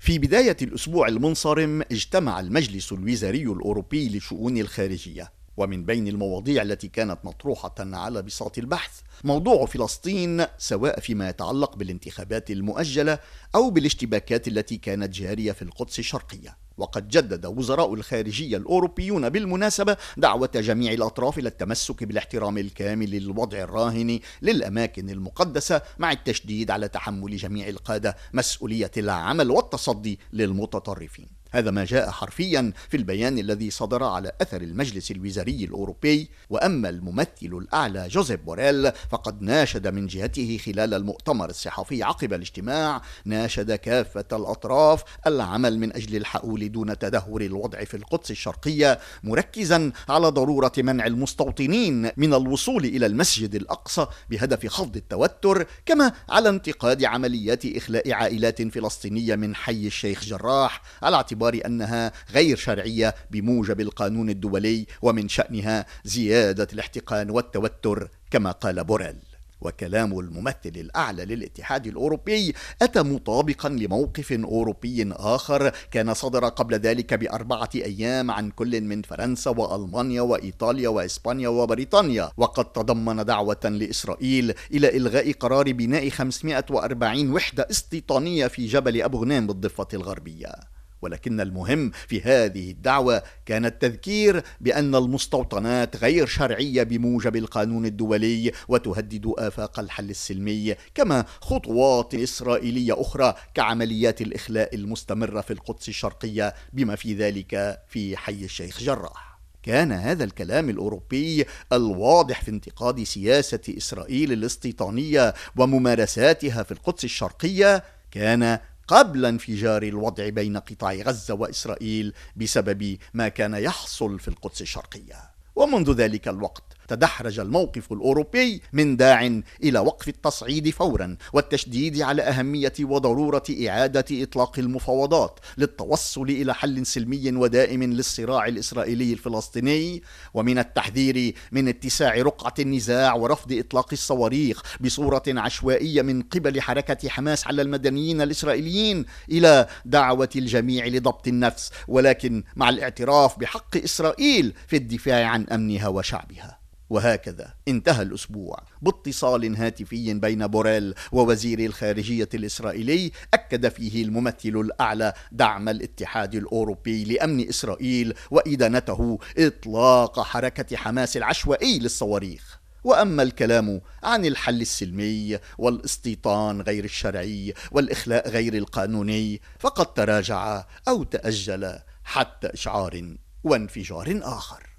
في بداية الأسبوع المنصرم اجتمع المجلس الوزاري الأوروبي للشؤون الخارجية، ومن بين المواضيع التي كانت مطروحة على بساط البحث موضوع فلسطين، سواء فيما يتعلق بالانتخابات المؤجلة أو بالاشتباكات التي كانت جارية في القدس الشرقية. وقد جدد وزراء الخارجية الأوروبيون بالمناسبة دعوة جميع الأطراف إلى التمسك بالاحترام الكامل للوضع الراهن للأماكن المقدسة، مع التشديد على تحمل جميع القادة مسؤولية العمل والتصدي للمتطرفين. هذا ما جاء حرفيا في البيان الذي صدر على أثر المجلس الوزاري الأوروبي. وأما الممثل الأعلى جوزيف بوريل فقد ناشد من جهته خلال المؤتمر الصحفي عقب الاجتماع، ناشد كافة الأطراف العمل من أجل الحؤول دون تدهور الوضع في القدس الشرقية، مركزا على ضرورة منع المستوطنين من الوصول إلى المسجد الأقصى بهدف خفض التوتر، كما على انتقاد عمليات إخلاء عائلات فلسطينية من حي الشيخ جراح على اعتبار أنها غير شرعية بموجب القانون الدولي، ومن شأنها زيادة الاحتقان والتوتر كما قال بوريل. وكلام الممثل الأعلى للاتحاد الأوروبي أتى مطابقا لموقف أوروبي آخر كان صدر قبل ذلك ب4 أيام عن كل من فرنسا وألمانيا وإيطاليا وإسبانيا وبريطانيا، وقد تضمن دعوة لإسرائيل إلى إلغاء قرار بناء 540 وحدة استيطانية في جبل أبو غنيم بالضفة الغربية. ولكن المهم في هذه الدعوة كان التذكير بأن المستوطنات غير شرعية بموجب القانون الدولي وتهدد آفاق الحل السلمي، كما خطوات إسرائيلية أخرى كعمليات الإخلاء المستمرة في القدس الشرقية بما في ذلك في حي الشيخ جراح. كان هذا الكلام الأوروبي الواضح في انتقاد سياسة إسرائيل الاستيطانية وممارساتها في القدس الشرقية كان قبل انفجار الوضع بين قطاع غزة وإسرائيل بسبب ما كان يحصل في القدس الشرقية. ومنذ ذلك الوقت تدحرج الموقف الأوروبي من داع إلى وقف التصعيد فورا والتشديد على أهمية وضرورة إعادة إطلاق المفاوضات للتوصل إلى حل سلمي ودائم للصراع الإسرائيلي الفلسطيني، ومن التحذير من اتساع رقعة النزاع ورفض إطلاق الصواريخ بصورة عشوائية من قبل حركة حماس على المدنيين الإسرائيليين، إلى دعوة الجميع لضبط النفس، ولكن مع الاعتراف بحق إسرائيل في الدفاع عن أمنها وشعبها. وهكذا انتهى الأسبوع باتصال هاتفي بين بوريل ووزير الخارجية الإسرائيلي أكد فيه الممثل الأعلى دعم الاتحاد الأوروبي لأمن إسرائيل وإدانته إطلاق حركة حماس العشوائي للصواريخ. وأما الكلام عن الحل السلمي والاستيطان غير الشرعي والإخلاء غير القانوني فقد تراجع أو تأجل حتى إشعار وانفجار آخر.